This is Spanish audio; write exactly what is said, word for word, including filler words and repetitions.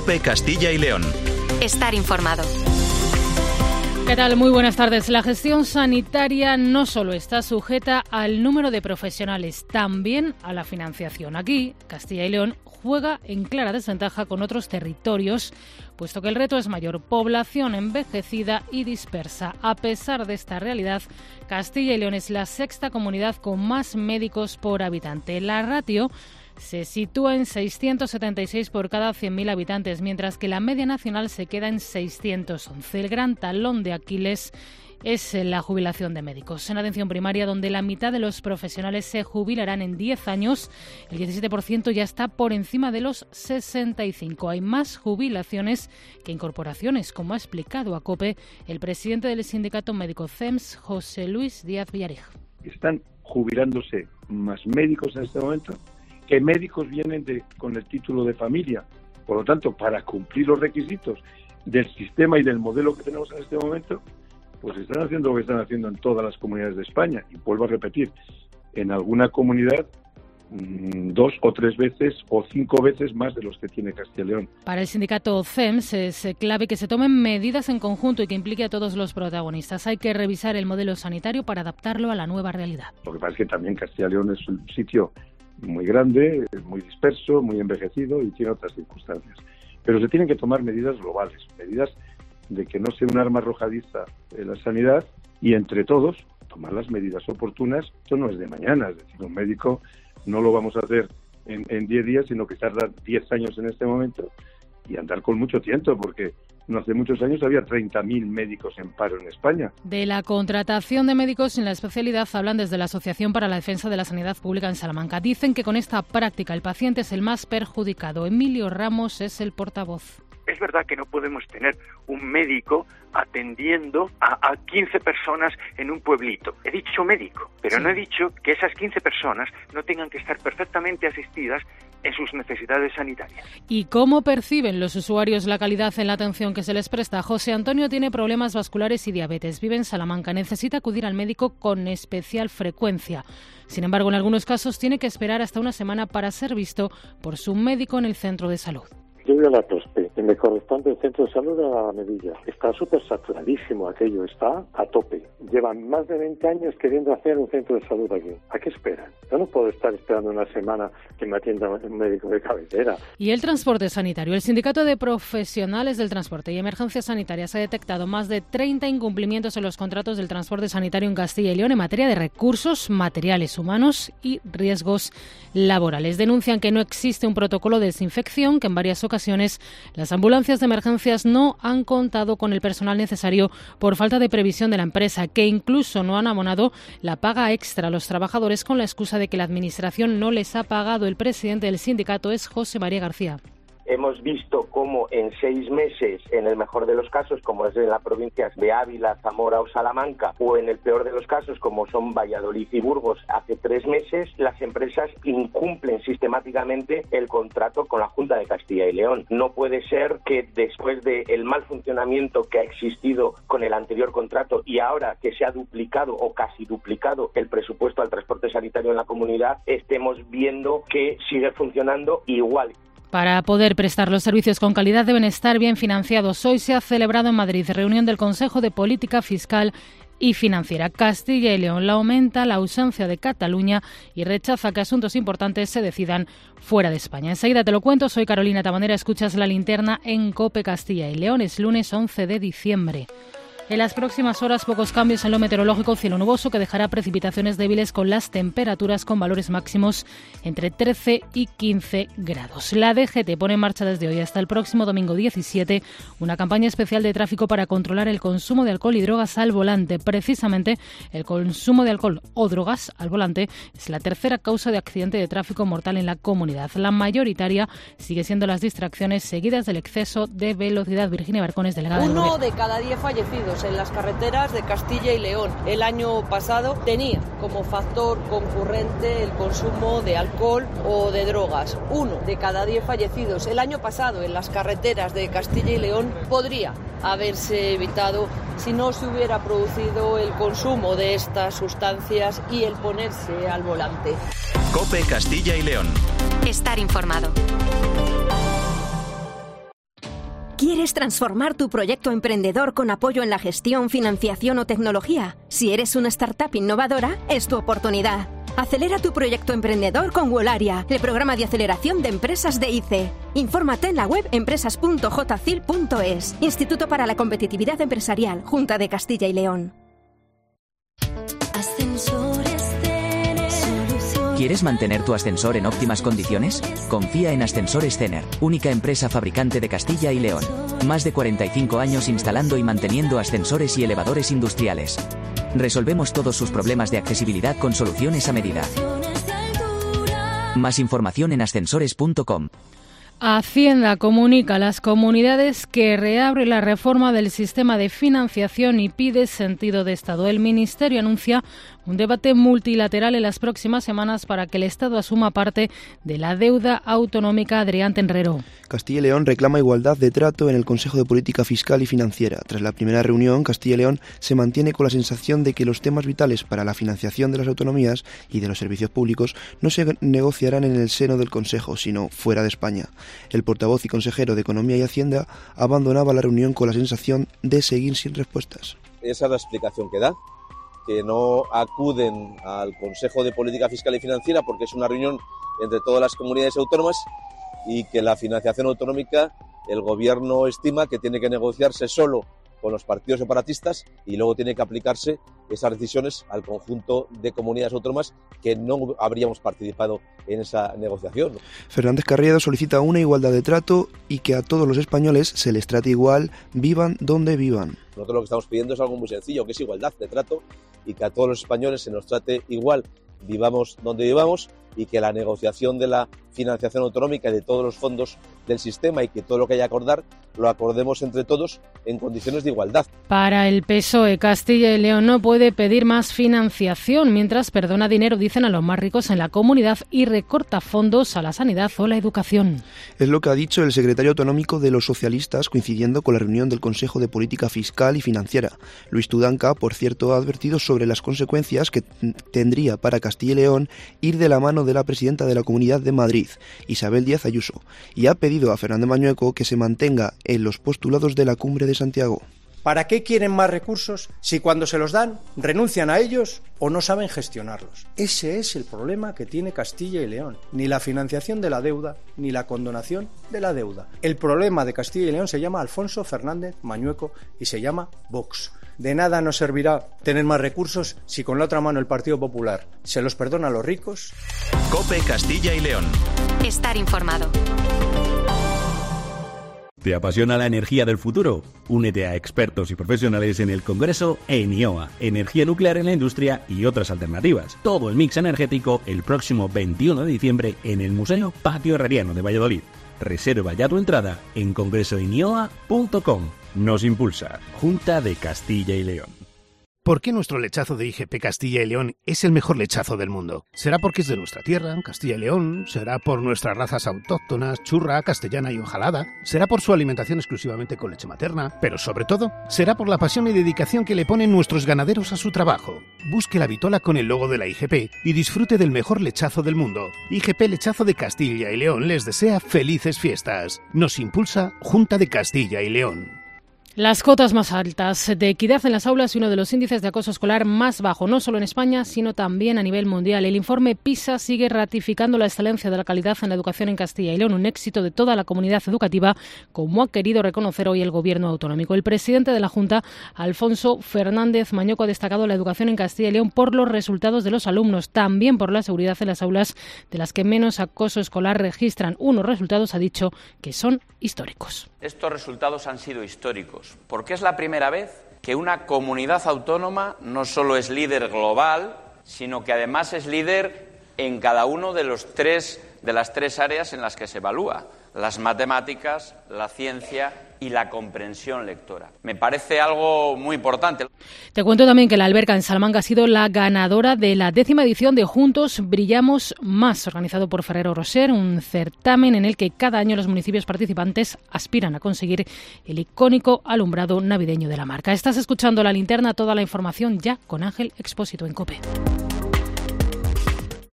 COPE Castilla y León. Estar informado. ¿Qué tal? Muy buenas tardes. La gestión sanitaria no solo está sujeta al número de profesionales, también a la financiación. Aquí, Castilla y León juega en clara desventaja con otros territorios, puesto que el reto es mayor: población envejecida y dispersa. A pesar de esta realidad, Castilla y León es la sexta comunidad con más médicos por habitante. La ratio se sitúa en seiscientos setenta y seis por cada cien mil habitantes, mientras que la media nacional se queda en seiscientos once. El gran talón de Aquiles es la jubilación de médicos. En atención primaria, donde la mitad de los profesionales se jubilarán en diez años, el diecisiete por ciento ya está por encima de los sesenta y cinco. Hay más jubilaciones que incorporaciones, como ha explicado a COPE el presidente del sindicato médico C E M S, José Luis Díaz Villarejo. Están jubilándose más médicos en este momento que médicos vienen de, con el título de familia. Por lo tanto, para cumplir los requisitos del sistema y del modelo que tenemos en este momento, pues están haciendo lo que están haciendo en todas las comunidades de España. Y vuelvo a repetir, en alguna comunidad mmm, dos o tres veces o cinco veces más de los que tiene Castilla y León. Para el sindicato C E M S es clave que se tomen medidas en conjunto y que implique a todos los protagonistas. Hay que revisar el modelo sanitario para adaptarlo a la nueva realidad. Lo que pasa es que también Castilla y León es un sitio muy grande, muy disperso, muy envejecido y tiene otras circunstancias. Pero se tienen que tomar medidas globales, medidas de que no sea un arma arrojadiza en la sanidad y entre todos tomar las medidas oportunas. Esto no es de mañana, es decir, un médico no lo vamos a hacer en, en diez días, sino que tarda diez años en este momento y andar con mucho tiento, porque no hace muchos años había treinta mil médicos en paro en España. De la contratación de médicos en la especialidad hablan desde la Asociación para la Defensa de la Sanidad Pública en Salamanca. Dicen que con esta práctica el paciente es el más perjudicado. Emilio Ramos es el portavoz. Es verdad que no podemos tener un médico atendiendo a, a quince personas en un pueblito. He dicho médico, pero sí. No he dicho que esas quince personas no tengan que estar perfectamente asistidas en sus necesidades sanitarias. ¿Y cómo perciben los usuarios la calidad en la atención que se les presta? José Antonio tiene problemas vasculares y diabetes. Vive en Salamanca. Necesita acudir al médico con especial frecuencia. Sin embargo, en algunos casos tiene que esperar hasta una semana para ser visto por su médico en el centro de salud. Yo voy a la Tospe, que me corresponde el centro de salud a Medilla. Está súper saturadísimo aquello, está a tope. Llevan más de veinte años queriendo hacer un centro de salud aquí. ¿A qué esperan? Yo no puedo estar esperando una semana que me atienda un médico de cabecera. Y el transporte sanitario. El Sindicato de Profesionales del Transporte y Emergencias Sanitarias ha detectado más de treinta incumplimientos en los contratos del transporte sanitario en Castilla y León en materia de recursos materiales humanos y riesgos laborales. Denuncian que no existe un protocolo de desinfección, que en varias ocasiones las ambulancias de emergencias no han contado con el personal necesario por falta de previsión de la empresa, que incluso no han abonado la paga extra a los trabajadores con la excusa de que la administración no les ha pagado. El presidente del sindicato es José María García. Hemos visto cómo en seis meses, en el mejor de los casos, como es en las provincias de Ávila, Zamora o Salamanca, o en el peor de los casos, como son Valladolid y Burgos, hace tres meses, las empresas incumplen sistemáticamente el contrato con la Junta de Castilla y León. No puede ser que después del mal funcionamiento que ha existido con el anterior contrato y ahora que se ha duplicado o casi duplicado el presupuesto al transporte sanitario en la comunidad, estemos viendo que sigue funcionando igual. Para poder prestar los servicios con calidad deben estar bien financiados. Hoy se ha celebrado en Madrid reunión del Consejo de Política Fiscal y Financiera. Castilla y León la aumenta la ausencia de Cataluña y rechaza que asuntos importantes se decidan fuera de España. Enseguida te lo cuento, soy Carolina Tabanera, escuchas La Linterna en COPE Castilla y León. Es lunes once de diciembre. En las próximas horas, pocos cambios en lo meteorológico, cielo nuboso que dejará precipitaciones débiles con las temperaturas con valores máximos entre trece y quince grados. La D G T pone en marcha desde hoy hasta el próximo domingo diecisiete una campaña especial de tráfico para controlar el consumo de alcohol y drogas al volante. Precisamente, el consumo de alcohol o drogas al volante es la tercera causa de accidente de tráfico mortal en la comunidad. La mayoritaria sigue siendo las distracciones seguidas del exceso de velocidad. Virginia Barcones, delegada del Uno de cada diez fallecidos en las carreteras de Castilla y León el año pasado tenía como factor concurrente el consumo de alcohol o de drogas. Uno de cada diez fallecidos el año pasado en las carreteras de Castilla y León podría haberse evitado si no se hubiera producido el consumo de estas sustancias y el ponerse al volante. COPE Castilla y León. Estar informado. ¿Quieres transformar tu proyecto emprendedor con apoyo en la gestión, financiación o tecnología? Si eres una startup innovadora, es tu oportunidad. Acelera tu proyecto emprendedor con Wolaria, el programa de aceleración de empresas de I C E. Infórmate en la web empresas punto j c i l punto e s. Instituto para la Competitividad Empresarial, Junta de Castilla y León. ¿Quieres mantener tu ascensor en óptimas condiciones? Confía en Ascensores Cener, única empresa fabricante de Castilla y León. Más de cuarenta y cinco años instalando y manteniendo ascensores y elevadores industriales. Resolvemos todos sus problemas de accesibilidad con soluciones a medida. Más información en ascensores punto com. Hacienda comunica a las comunidades que reabre la reforma del sistema de financiación y pide sentido de Estado. El Ministerio anuncia un debate multilateral en las próximas semanas para que el Estado asuma parte de la deuda autonómica. Adrián Tenrero. Castilla y León reclama igualdad de trato en el Consejo de Política Fiscal y Financiera. Tras la primera reunión, Castilla y León se mantiene con la sensación de que los temas vitales para la financiación de las autonomías y de los servicios públicos no se negociarán en el seno del Consejo, sino fuera de España. El portavoz y consejero de Economía y Hacienda abandonaba la reunión con la sensación de seguir sin respuestas. Esa es la explicación que da, que no acuden al Consejo de Política Fiscal y Financiera porque es una reunión entre todas las comunidades autónomas y que la financiación autonómica el Gobierno estima que tiene que negociarse solo con los partidos separatistas y luego tiene que aplicarse esas decisiones al conjunto de comunidades autónomas que no habríamos participado en esa negociación. Fernández Carriedo solicita una igualdad de trato y que a todos los españoles se les trate igual, vivan donde vivan. Nosotros lo que estamos pidiendo es algo muy sencillo, que es igualdad de trato y que a todos los españoles se nos trate igual, vivamos donde vivamos, y que la negociación de la financiación autonómica y de todos los fondos del sistema y que todo lo que haya que acordar lo acordemos entre todos en condiciones de igualdad. Para el P S O E, Castilla y León no puede pedir más financiación mientras perdona dinero, dicen, a los más ricos en la comunidad y recorta fondos a la sanidad o la educación. Es lo que ha dicho el secretario autonómico de los socialistas coincidiendo con la reunión del Consejo de Política Fiscal y Financiera. Luis Tudanca, por cierto, ha advertido sobre las consecuencias que tendría para Castilla y León ir de la mano de la presidenta de la Comunidad de Madrid, Isabel Díaz Ayuso, y ha pedido a Fernández Mañueco que se mantenga en los postulados de la Cumbre de Santiago. ¿Para qué quieren más recursos si cuando se los dan renuncian a ellos o no saben gestionarlos? Ese es el problema que tiene Castilla y León. Ni la financiación de la deuda, ni la condonación de la deuda. El problema de Castilla y León se llama Alfonso Fernández Mañueco y se llama Vox. De nada nos servirá tener más recursos si con la otra mano el Partido Popular se los perdona a los ricos. COPE Castilla y León. Estar informado. ¿Te apasiona la energía del futuro? Únete a expertos y profesionales en el Congreso ENIOA, Energía Nuclear en la Industria y otras alternativas. Todo el mix energético el próximo veintiuno de diciembre en el Museo Patio Herreriano de Valladolid. Reserva ya tu entrada en congreso enioa punto com. Nos impulsa Junta de Castilla y León. ¿Por qué nuestro lechazo de I G P Castilla y León es el mejor lechazo del mundo? ¿Será porque es de nuestra tierra, Castilla y León? ¿Será por nuestras razas autóctonas, churra, castellana y hojalada? ¿Será por su alimentación exclusivamente con leche materna? Pero sobre todo, será por la pasión y dedicación que le ponen nuestros ganaderos a su trabajo. Busque la vitola con el logo de la I G P y disfrute del mejor lechazo del mundo. I G P Lechazo de Castilla y León les desea felices fiestas. Nos impulsa Junta de Castilla y León. Las cotas más altas de equidad en las aulas y uno de los índices de acoso escolar más bajo, no solo en España, sino también a nivel mundial. El informe PISA sigue ratificando la excelencia de la calidad en la educación en Castilla y León, un éxito de toda la comunidad educativa, como ha querido reconocer hoy el Gobierno autonómico. El presidente de la Junta, Alfonso Fernández Mañueco, ha destacado la educación en Castilla y León por los resultados de los alumnos, también por la seguridad en las aulas, de las que menos acoso escolar registran. Unos resultados, ha dicho, que son históricos. Estos resultados han sido históricos, porque es la primera vez que una comunidad autónoma no solo es líder global, sino que además es líder en cada uno de los tres de las tres áreas en las que se evalúa: las matemáticas, la ciencia y la comprensión lectora. Me parece algo muy importante. Te cuento también que la alberca en Salamanca ha sido la ganadora de la décima edición de Juntos Brillamos Más, organizado por Ferrero Rocher, un certamen en el que cada año los municipios participantes aspiran a conseguir el icónico alumbrado navideño de la marca. Estás escuchando La Linterna, toda la información ya con Ángel Expósito en COPE.